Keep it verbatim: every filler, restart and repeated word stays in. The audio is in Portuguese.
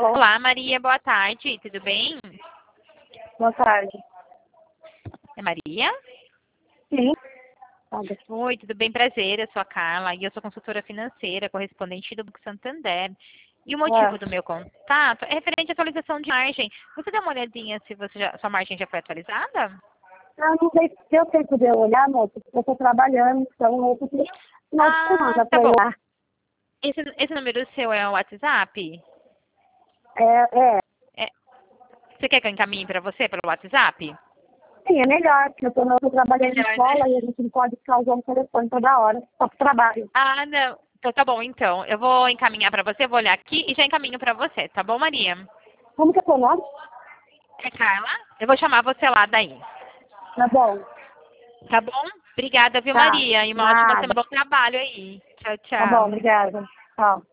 Alô? Olá, Maria, boa tarde, tudo bem? Boa tarde. É Maria? Sim. Oi, tudo bem? Prazer, eu sou a Carla e eu sou consultora financeira, correspondente do Banco Santander. E o motivo É. do meu contato é referente à atualização de margem. Você dá uma olhadinha se você já- sua margem já foi atualizada? Eu não sei se eu tempo de eu olhar, moça, porque eu estou trabalhando, então eu preciso final de Ah, semana tá para bom. olhar. Esse, esse número seu é o WhatsApp? É, é. É, você quer que eu encaminhe para você pelo WhatsApp? Sim, é melhor, porque eu estou trabalhando em Melhor, né? escola e a gente não pode ficar usando o telefone toda hora, só para trabalho. Ah, não. Então tá bom, então. Eu vou encaminhar para você, vou olhar aqui e já encaminho para você, tá bom, Maria? Como que é seu nome? É Carla? Eu vou chamar você lá daí. Tá bom. Tá bom? Obrigada, viu, Tá. Maria? E uma ótima Nada. semana. Bom trabalho aí. Tchau, Tá bom, tchau. obrigada. Tchau.